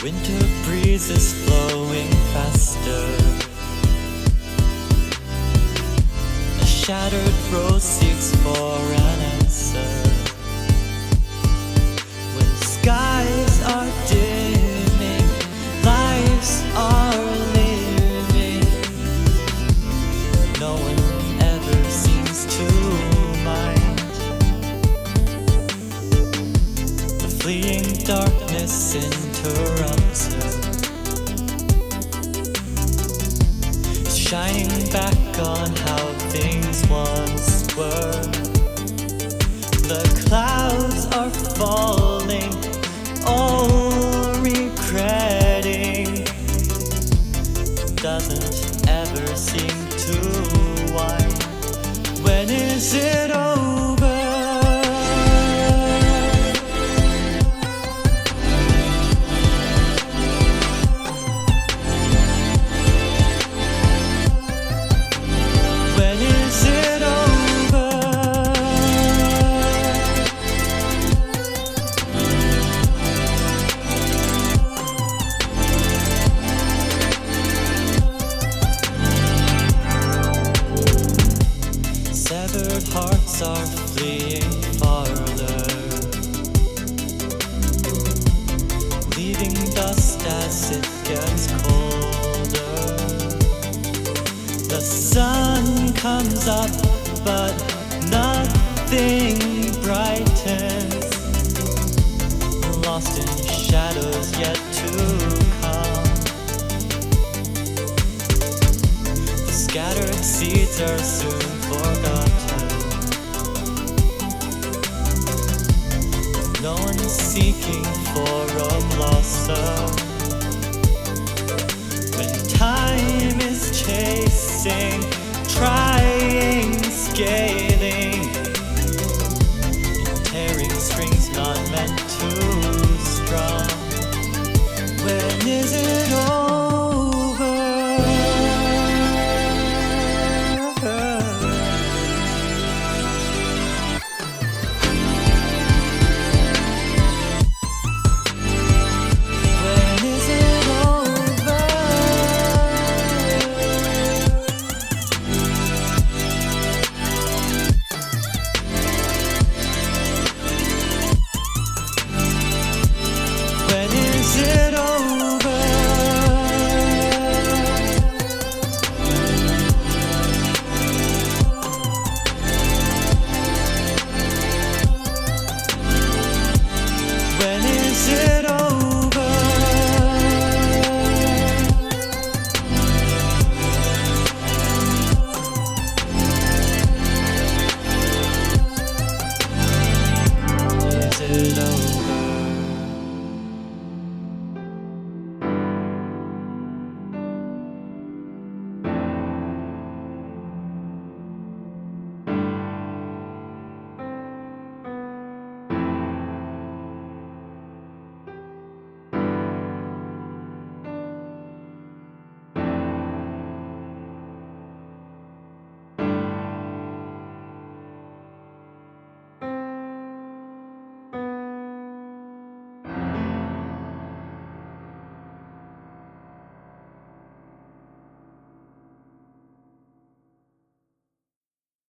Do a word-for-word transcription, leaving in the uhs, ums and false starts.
Winter breezes flowing faster. A shattered rose seeks for an answer. When skies are dimming, lives are living. No one ever seems to mind. The fleeing darkness interrupts her, shining back on how things once were. The clouds are falling, all regretting. Doesn't ever seem to wind. When is it over? Severed hearts are fleeing farther, leaving dust as it gets colder. The sun comes up, but nothing brightens, lost in shadows yet to come. The scattered seeds are soon forgotten. No one seeking for a blossom. When time is chasing, trying, scaling, and tearing strings not meant to strum. When is it